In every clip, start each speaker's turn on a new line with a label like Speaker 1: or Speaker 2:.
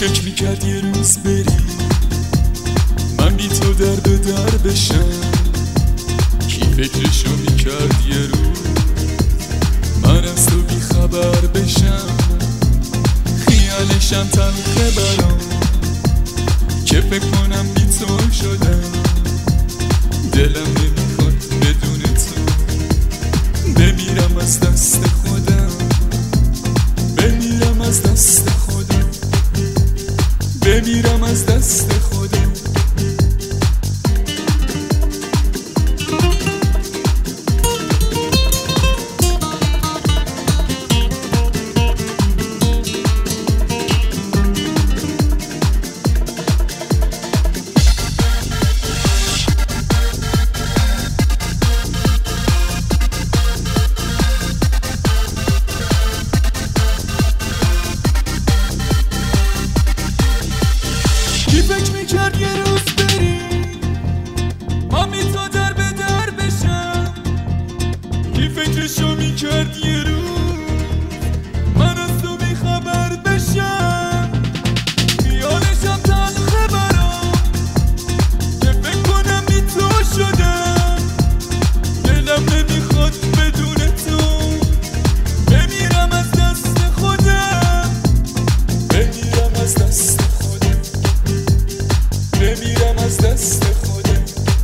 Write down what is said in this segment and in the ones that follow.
Speaker 1: فکر میکرد یه روز بری من بی تو در به در بشم؟ کی فکرشو میکرد یه روز من از تو بی خبر بشم؟ خیالشم تلخه برام که فکر کنم بی تو شدم. دلم نمیخواد بدون تو بمیرم از دست خودم، بمیرم از دست خودم، بمیرم از دست خودم. کی فکر میکرد یه روز بری من بی تو در به در بشم؟ کی فکرشو میکرد یه روز من از تو بی خبر بشم؟ خیالشم تلخه برام که فکر کنم بی تو شدم. دلم نمیخواد بدون تو بمیرم از دست خودم، بمیرم از دست خودم، بمیرم از دست خودم.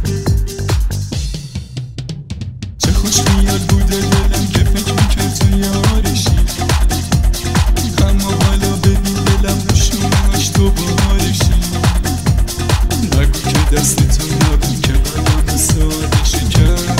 Speaker 1: چه خوش خیال بوده دلم که فکر میکرد تو یارشی، اما حالا ببین دلم رو شونهاش تو بارشی. نگو که دست تو نبود که قلبم ساده شکر،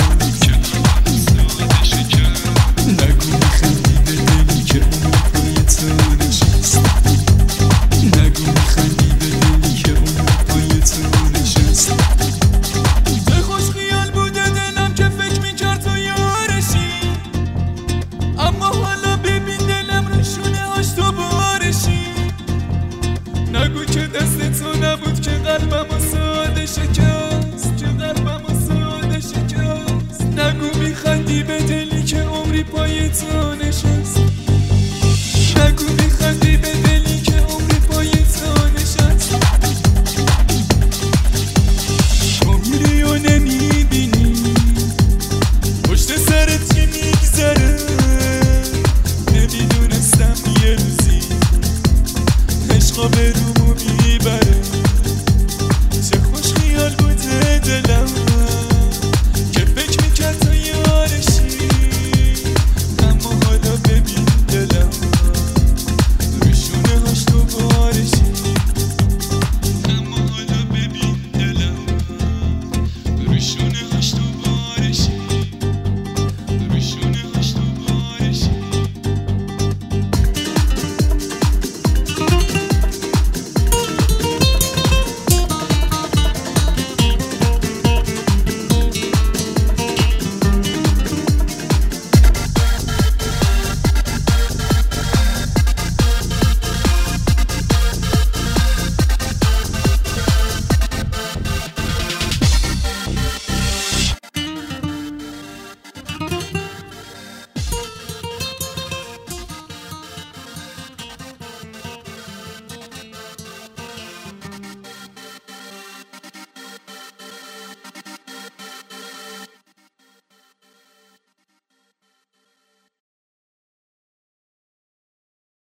Speaker 1: نگو میخندی به دلی که اون پای تو نشست، نگو میخندی به دلی که اون پای تو نشست. چه خوش خیال بوده دلم که فکر میکرد تو یارشی، اما حالا ببین دلم رو شونهاش تو بارشی. نگو که دست تو نبود که قلبم ساده شکست، که قلبم ساده شکست. نگو میخندی به دلی که عمری پای تو